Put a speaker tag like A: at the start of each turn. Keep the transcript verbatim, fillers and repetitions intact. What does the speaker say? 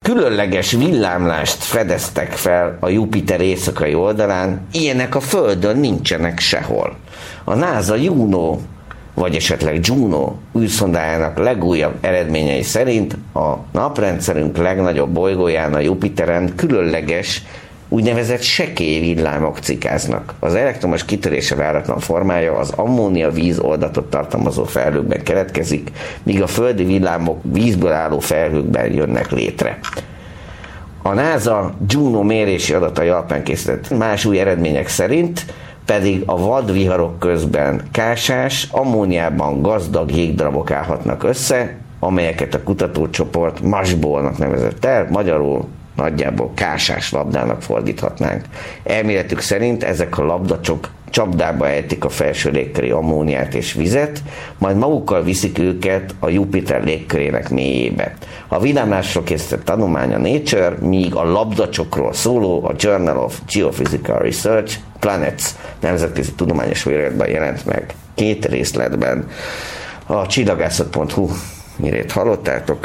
A: különleges villámlást fedeztek fel a Jupiter éjszakai oldalán, ilyenek a Földön nincsenek sehol. A NASA Juno, vagy esetleg Juno űrszondájának legújabb eredményei szerint a naprendszerünk legnagyobb bolygóján, a Jupiteren különleges, úgynevezett sekély villámok cikáznak. Az elektromos kitörése váratlan formája az ammónia víz oldatot tartalmazó felhőkben keletkezik, míg a földi villámok vízből álló felhőkben jönnek létre. A NASA Juno mérési adatai alapján készített más új eredmények szerint pedig a vadviharok közben kásás, ammóniában gazdag jégdarabok állhatnak össze, amelyeket a kutatócsoport Mashball-nak nevezett el, magyarul nagyjából kásás labdának fordíthatnánk. Elméletük szerint ezek a labdacsok csapdába ejtik a felső légköri ammóniát és vizet, majd magukkal viszik őket a Jupiter légkörének mélyébe. A villámlásról készített tanulmány a Nature, míg a labdacsokról szóló a Journal of Geophysical Research Planets nemzetközi tudományos folyóiratban jelent meg két részletben. A csillagászat pont hu, mirét hallottátok,